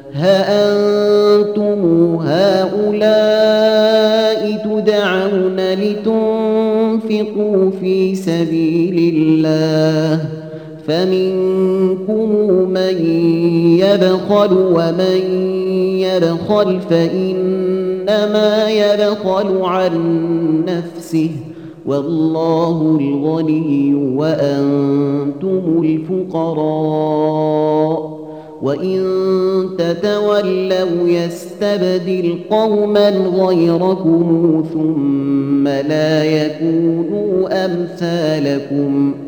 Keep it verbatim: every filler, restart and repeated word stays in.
ها أنتم هؤلاء تدعون لتنفقوا في سبيل الله فمنكم من يبخل ومن يبخل فإنما يبخل عن نفسه والله الغني وأنتم الفقراء وإن تتولوا يستبدل قوما غيركم ثم لا يكونوا أمثالكم